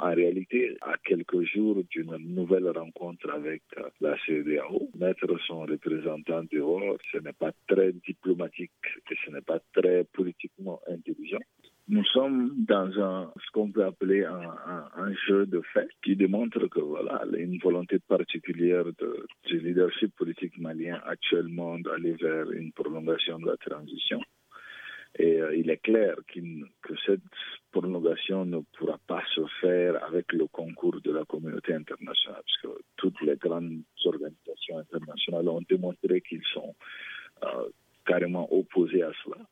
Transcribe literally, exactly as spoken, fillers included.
En réalité, à quelques jours d'une nouvelle rencontre avec la C E D A O, mettre son représentant dehors, ce n'est pas très diplomatique et ce n'est pas très politiquement intelligent. Nous sommes dans un, ce qu'on peut appeler un, un, un jeu de fait qui démontre que voilà, une volonté particulière de, du leadership politique malien actuellement d'aller vers une prolongation de la transition. Et euh, il est clair qu'il, que cette prolongation ne pourra pas se faire avec le concours de la communauté internationale, parce que toutes les grandes organisations internationales ont démontré qu'ils sont euh, carrément opposés à cela.